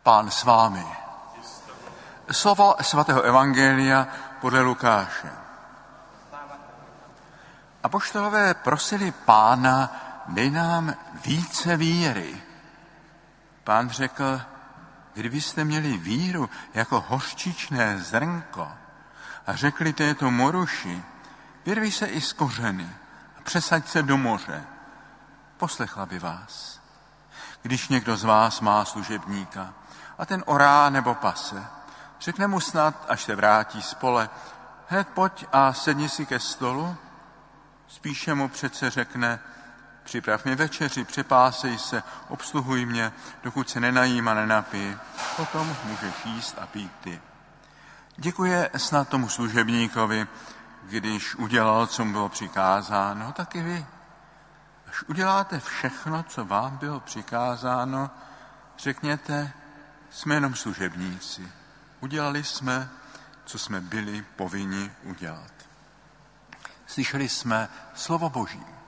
Pán s vámi. Slovo svatého evangelia podle Lukáše. Apoštolové prosili Pána, dej nám více víry. Pán řekl, kdybyste měli víru jako hořčičné zrnko a řekli této moruši, vyrvi se i z kořeny a přesaď se do moře, poslechla by vás. Když někdo z vás má služebníka a ten orá nebo pase, řekne mu snad, až se vrátí z pole, hned pojď a sedni si ke stolu, spíše mu přece řekne, připrav mi večeři, přepásej se, obsluhuj mě, dokud se nenajím a nenapij, potom můžeš jíst a pít ty. Děkuje snad tomu služebníkovi, když udělal, co mu bylo přikázáno, tak i vy. Až uděláte všechno, co vám bylo přikázáno, řekněte, jsme jenom služebníci. Udělali jsme, co jsme byli povinni udělat. Slyšeli jsme slovo Boží.